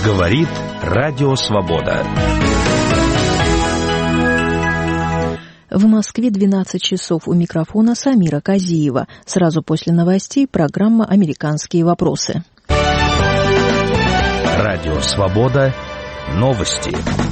Говорит Радио Свобода. В Москве 12 часов. У микрофона Самира Казиева. Сразу после новостей программа «Американские вопросы». Радио Свобода. Новости.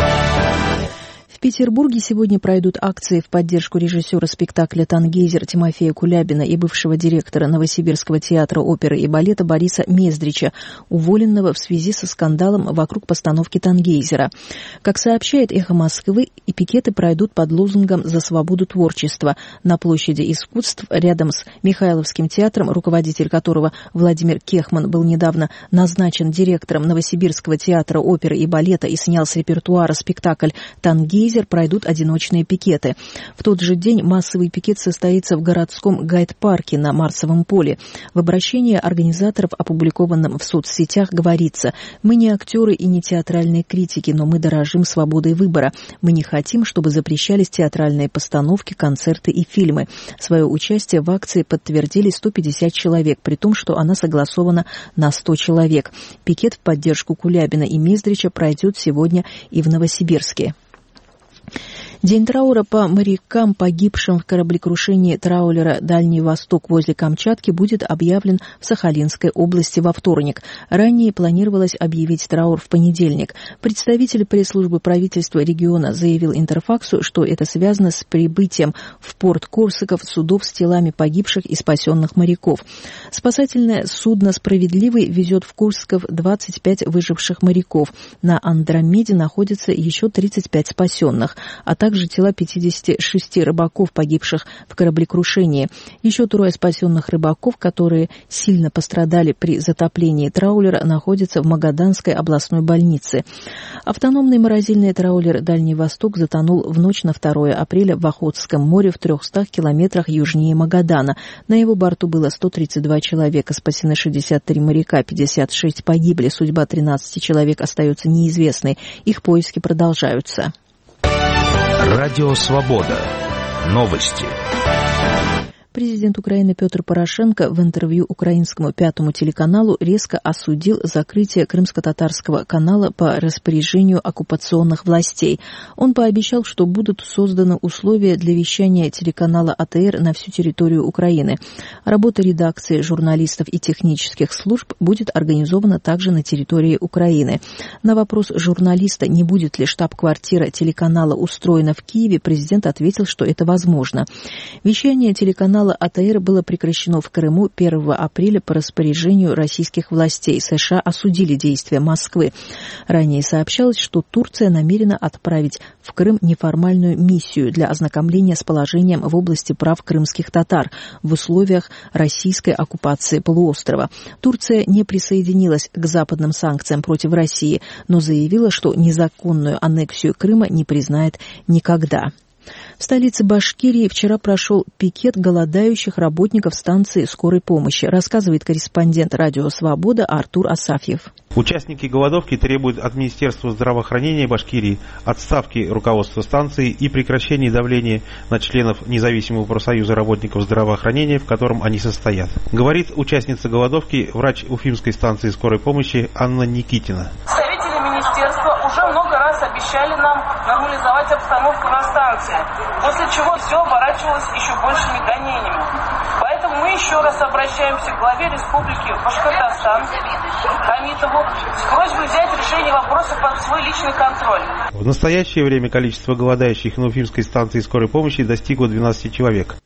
В Петербурге сегодня пройдут акции в поддержку режиссера спектакля «Тангейзер» Тимофея Кулябина и бывшего директора Новосибирского театра оперы и балета Бориса Мездрича, уволенного в связи со скандалом вокруг постановки «Тангейзера». Как сообщает «Эхо Москвы», и пикеты пройдут под лозунгом «За свободу творчества» на площади искусств рядом с Михайловским театром, руководитель которого Владимир Кехман был недавно назначен директором Новосибирского театра оперы и балета и снял с репертуара спектакль «Тангейзер», пройдут одиночные пикеты. В тот же день массовый пикет состоится в городском гайд-парке на Марсовом поле. В обращении организаторов, опубликованном в соцсетях, говорится: «Мы не актеры и не театральные критики, но мы дорожим свободой выбора. Мы не хотим, чтобы запрещались театральные постановки, концерты и фильмы». Свое участие в акции подтвердили 150 человек, при том, что она согласована на 100 человек. Пикет в поддержку Кулябина и Мездрича пройдет сегодня и в Новосибирске. День траура по морякам, погибшим в кораблекрушении траулера «Дальний Восток» возле Камчатки, будет объявлен в Сахалинской области во вторник. Ранее планировалось объявить траур в понедельник. Представитель пресс-службы правительства региона заявил Интерфаксу, что это связано с прибытием в порт Корсаков судов с телами погибших и спасенных моряков. Спасательное судно «Справедливый» везет в Корсаков 25 выживших моряков. На Андромеде находится еще 35 спасенных, а также тела 56 рыбаков, погибших в кораблекрушении. Еще трое спасенных рыбаков, которые сильно пострадали при затоплении траулера, находятся в Магаданской областной больнице. Автономный морозильный траулер «Дальний Восток» затонул в ночь на 2 апреля в Охотском море в 300 километрах южнее Магадана. На его борту было 132 человека, спасены 63 моряка, 56 погибли, судьба 13 человек остается неизвестной. Их поиски продолжаются. Радио Свобода. Новости. Президент Украины Петр Порошенко в интервью украинскому пятому телеканалу резко осудил закрытие крымско-татарского канала по распоряжению оккупационных властей. Он пообещал, что будут созданы условия для вещания телеканала АТР на всю территорию Украины. Работа редакции, журналистов и технических служб будет организована также на территории Украины. На вопрос журналиста, не будет ли штаб-квартира телеканала устроена в Киеве, президент ответил, что это возможно. Вещание телеканала АТР было прекращено в Крыму 1 апреля по распоряжению российских властей. США осудили действия Москвы. Ранее сообщалось, что Турция намерена отправить в Крым неформальную миссию для ознакомления с положением в области прав крымских татар в условиях российской оккупации полуострова. Турция не присоединилась к западным санкциям против России, но заявила, что незаконную аннексию Крыма не признает никогда. В столице Башкирии вчера прошел пикет голодающих работников станции скорой помощи, рассказывает корреспондент Радио Свобода Артур Асафьев. Участники голодовки требуют от Министерства здравоохранения Башкирии отставки руководства станции и прекращения давления на членов независимого профсоюза работников здравоохранения, в котором они состоят. Говорит участница голодовки, врач Уфимской станции скорой помощи Анна Никитина. Представители министерства уже много раз обещали нам нормализовать обстановку на станции, после чего все оборачивалось еще большими гонениями. Поэтому мы еще раз обращаемся к главе республики Башкортостан Хамитову с просьбой взять решение вопроса под свой личный контроль. В настоящее время количество голодающих на Уфимской станции скорой помощи достигло 12 человек.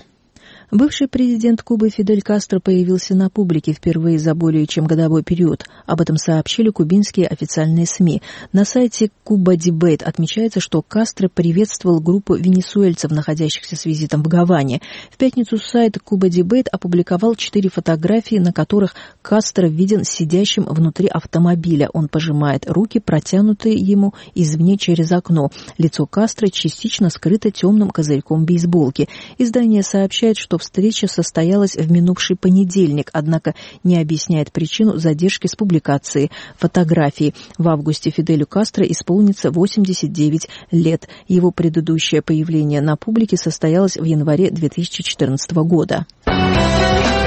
Бывший президент Кубы Фидель Кастро появился на публике впервые за более чем годовой период. Об этом сообщили кубинские официальные СМИ. На сайте Cuba Debate отмечается, что Кастро приветствовал группу венесуэльцев, находящихся с визитом в Гаване. В пятницу сайт Cuba Debate опубликовал 4 фотографии, на которых Кастро виден сидящим внутри автомобиля. Он пожимает руки, протянутые ему извне через окно. Лицо Кастро частично скрыто темным козырьком бейсболки. Издание сообщает, что встреча состоялась в минувший понедельник, однако не объясняет причину задержки с публикацией фотографий. В августе Фиделю Кастро исполнится 89 лет. Его предыдущее появление на публике состоялось в январе 2014 года.